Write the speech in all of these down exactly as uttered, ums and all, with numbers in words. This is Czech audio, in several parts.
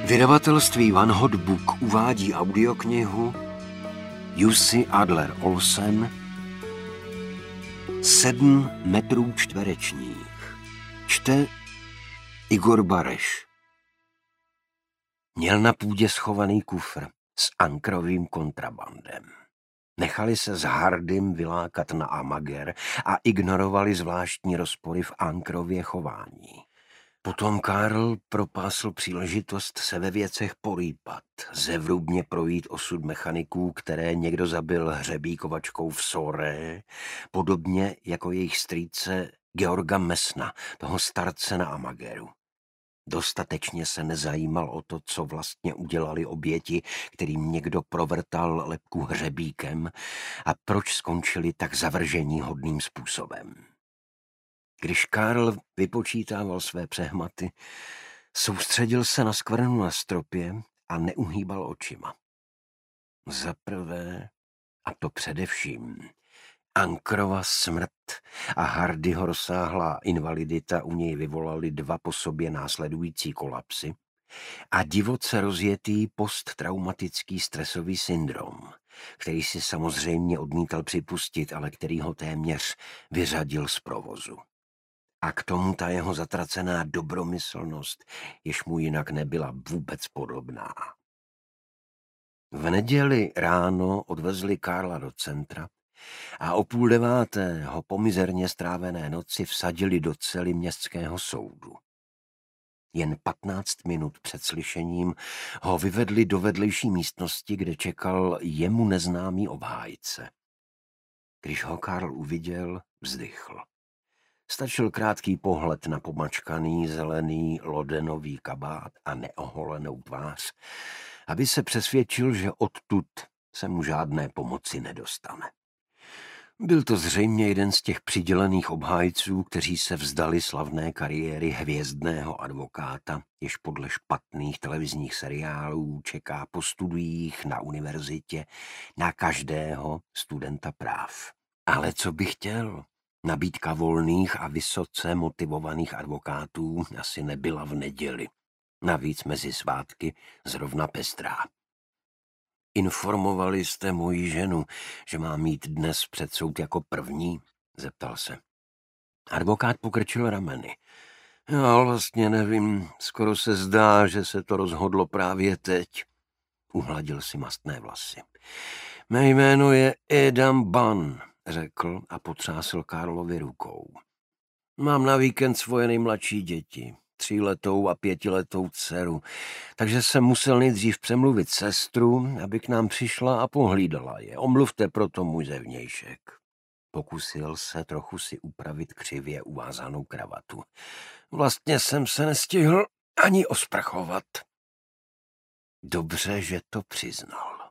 Vydavatelství Van Hot Book uvádí audioknihu Jussi Adler Olsen Sedm metrů čtverečních. Čte Igor Bareš. Měl na půdě schovaný kufr s ankrovým kontrabandem. Nechali se s Hardym vylákat na Amager a ignorovali zvláštní rozpory v ankrově chování. Potom Karl propásl příležitost se ve věcech porýpat, zevrubně projít osud mechaniků, které někdo zabil hřebíkovačkou v Soré, podobně jako jejich strýce Georga Messna, toho starce na Amageru. Dostatečně se nezajímal o to, co vlastně udělali oběti, kterým někdo provrtal lebku hřebíkem a proč skončili tak zavrženíhodným způsobem. Když Karl vypočítával své přehmaty, soustředil se na skvrnu na stropě a neuhýbal očima. Za prvé, a to především, Ankrova smrt a Hardyho rozsáhlá invalidita u něj vyvolali dva po sobě následující kolapsy a divoce rozjetý posttraumatický stresový syndrom, který si samozřejmě odmítal připustit, ale který ho téměř vyřadil z provozu. A k tomu ta jeho zatracená dobromyslnost, jež mu jinak nebyla vůbec podobná. V neděli ráno odvezli Karla do centra a o půl deváté ho po mizerně strávené noci vsadili do cely městského soudu. Jen patnáct minut před slyšením ho vyvedli do vedlejší místnosti, kde čekal jemu neznámý obhájce. Když ho Karl uviděl, vzdychl. Stačil krátký pohled na pomačkaný zelený lodenový kabát a neoholenou tvář, aby se přesvědčil, že odtud se mu žádné pomoci nedostane. Byl to zřejmě jeden z těch přidělených obhájců, kteří se vzdali slavné kariéry hvězdného advokáta, jež podle špatných televizních seriálů čeká po studiích na univerzitě na každého studenta práv. Ale co by chtěl? Nabídka volných a vysoce motivovaných advokátů asi nebyla v neděli. Navíc mezi svátky zrovna pestrá. Informovali jste moji ženu, že má mít dnes před soud jako první? Zeptal se. Advokát pokrčil rameny. Já vlastně nevím, skoro se zdá, že se to rozhodlo právě teď. Uhladil si mastné vlasy. Mé jméno je Edam Ban, řekl a potřásl Karlovi rukou. Mám na víkend svoje nejmladší děti, tříletou a pětiletou dceru, takže jsem musel nejdřív přemluvit sestru, aby k nám přišla a pohlídala je. Omluvte proto můj zevnějšek. Pokusil se trochu si upravit křivě uvázanou kravatu. Vlastně jsem se nestihl ani osprchovat. Dobře, že to přiznal.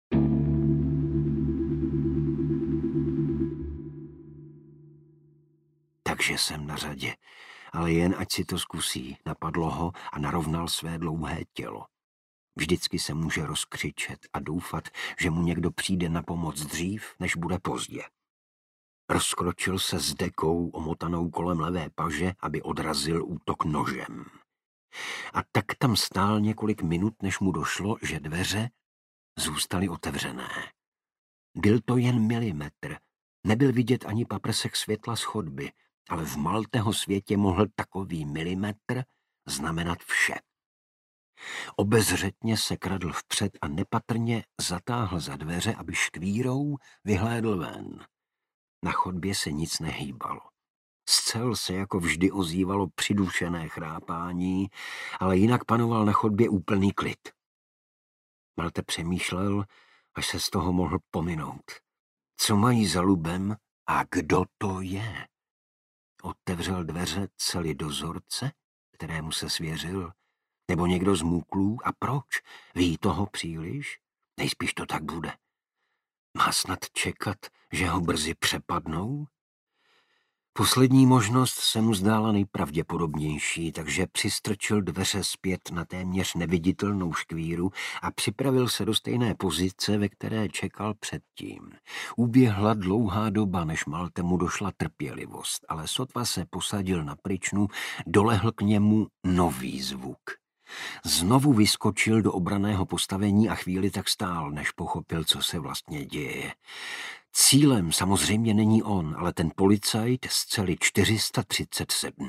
Takže jsem na řadě, ale jen ať si to zkusí, napadlo ho a narovnal své dlouhé tělo. Vždycky se může rozkřičet a doufat, že mu někdo přijde na pomoc dřív, než bude pozdě. Rozkročil se s dekou omotanou kolem levé paže, aby odrazil útok nožem. A tak tam stál několik minut, než mu došlo, že dveře zůstaly otevřené. Byl to jen milimetr, nebyl vidět ani paprsek světla z chodby, ale v Maltého světě mohl takový milimetr znamenat vše. Obezřetně se kradl vpřed a nepatrně zatáhl za dveře, aby štvírou vyhlédl ven. Na chodbě se nic nehýbalo. Z cel se jako vždy ozývalo přidušené chrápání, ale jinak panoval na chodbě úplný klid. Malte přemýšlel, až se z toho mohl pominout. Co mají za lubem a kdo to je? Otevřel dveře cely dozorce, kterému se svěřil, nebo někdo z můklů? A proč? Ví toho příliš? Nejspíš to tak bude. Má snad čekat, že ho brzy přepadnou? Poslední možnost se mu zdála nejpravděpodobnější, takže přistrčil dveře zpět na téměř neviditelnou škvíru a připravil se do stejné pozice, ve které čekal předtím. Uběhla dlouhá doba, než Maltemu došla trpělivost, ale sotva se posadil na pryčnu, dolehl k němu nový zvuk. Znovu vyskočil do obranného postavení a chvíli tak stál, než pochopil, co se vlastně děje. Cílem samozřejmě není on, ale ten policajt z cely čtyři sta třicet sedm.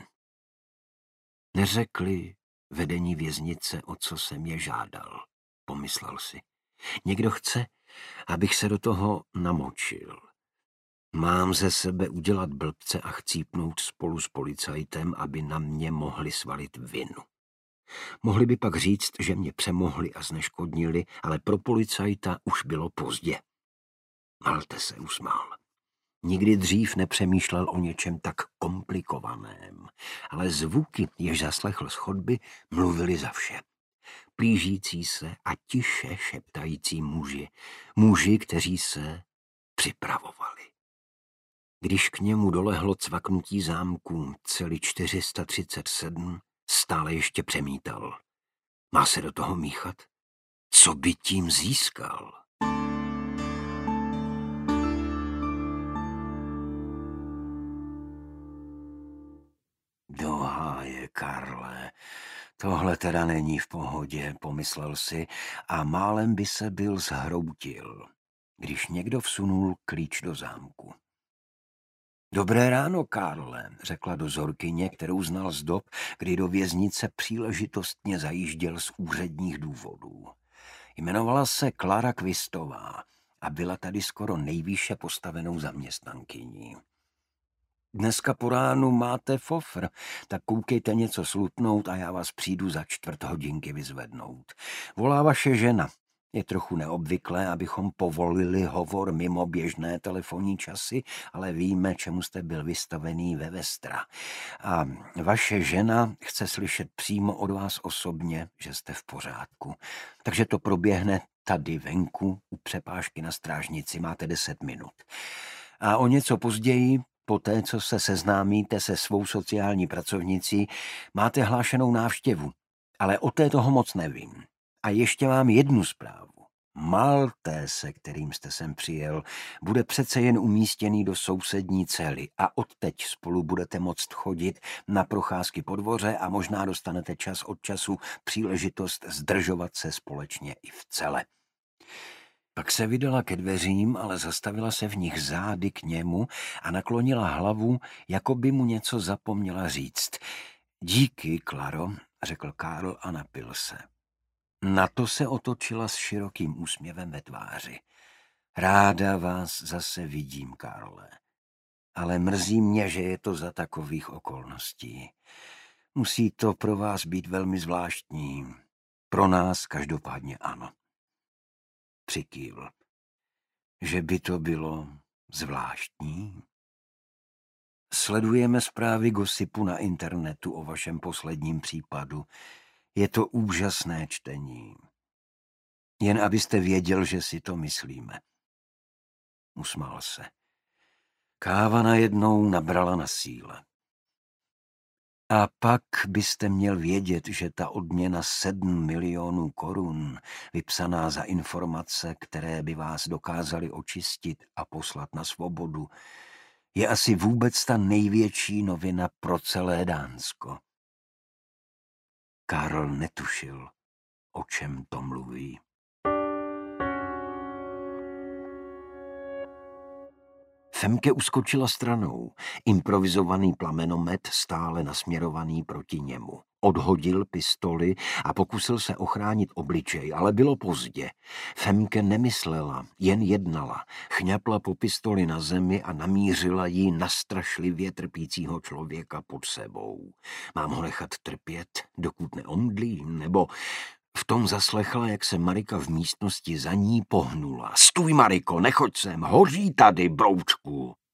Neřekli vedení věznice, o co jsem je žádal, pomyslel si. Někdo chce, abych se do toho namočil. Mám ze sebe udělat blbce a chcípnout spolu s policajtem, aby na mě mohli svalit vinu. Mohli by pak říct, že mě přemohli a zneškodnili, ale pro policajta už bylo pozdě. Malte se usmál. Nikdy dřív nepřemýšlel o něčem tak komplikovaném, ale zvuky, jež zaslechl z chodby, mluvili za vše. Plížící se a tiše šeptající muži, muži, kteří se připravovali. Když k němu dolehlo cvaknutí zámků cely čtyři sta třicet sedm, stále ještě přemítal. Má se do toho míchat? Co by tím získal? Do háje, Karle, tohle teda není v pohodě, pomyslel si a málem by se byl zhroutil, když někdo vsunul klíč do zámku. Dobré ráno, Karle, řekla dozorkyně, kterou znal z dob, kdy do věznice příležitostně zajížděl z úředních důvodů. Jmenovala se Klara Kvistová a byla tady skoro nejvýše postavenou zaměstnankyní. Dneska po ránu máte fofr, tak koukejte něco slutnout a já vás přijdu za čtvrt hodinky vyzvednout. Volá vaše žena. Je trochu neobvyklé, abychom povolili hovor mimo běžné telefonní časy, ale víme, čemu jste byl vystavený ve Vestra. A vaše žena chce slyšet přímo od vás osobně, že jste v pořádku. Takže to proběhne tady venku u přepážky na strážnici. Máte deset minut. A o něco později, poté, co se seznámíte se svou sociální pracovnicí, máte hlášenou návštěvu. Ale o té toho moc nevím. A ještě mám jednu zprávu. Maltése, kterým jste sem přijel, bude přece jen umístěný do sousední cely a odteď spolu budete moct chodit na procházky po dvoře a možná dostanete čas od času příležitost zdržovat se společně i v cele. Pak se vydala ke dveřím, ale zastavila se v nich zády k němu a naklonila hlavu, jako by mu něco zapomněla říct. Díky, Klaro, řekl Karl a napil se. Na to se otočila s širokým úsměvem ve tváři. Ráda vás zase vidím, Karle. Ale mrzí mě, že je to za takových okolností. Musí to pro vás být velmi zvláštní. Pro nás každopádně ano. Přikývl. Že by to bylo zvláštní? Sledujeme zprávy gosipu na internetu o vašem posledním případu. Je to úžasné čtení. Jen abyste věděl, že si to myslíme. Usmál se. Káva najednou nabrala na síle. A pak byste měl vědět, že ta odměna sedm milionů korun, vypsaná za informace, které by vás dokázaly očistit a poslat na svobodu, je asi vůbec ta největší novina pro celé Dánsko. Karl netušil, o čem to mluví. Femke uskočila stranou. Improvizovaný plamenomet stále nasměrovaný proti němu. Odhodil pistoli a pokusil se ochránit obličej, ale bylo pozdě. Femke nemyslela, jen jednala. Chňapla po pistoli na zemi a namířila ji na strašlivě trpícího člověka pod sebou. Mám ho nechat trpět, dokud neomdlí, nebo... V tom zaslechla, jak se Marika v místnosti za ní pohnula. Stůj, Mariko, nechoď sem, hoří tady, broučku.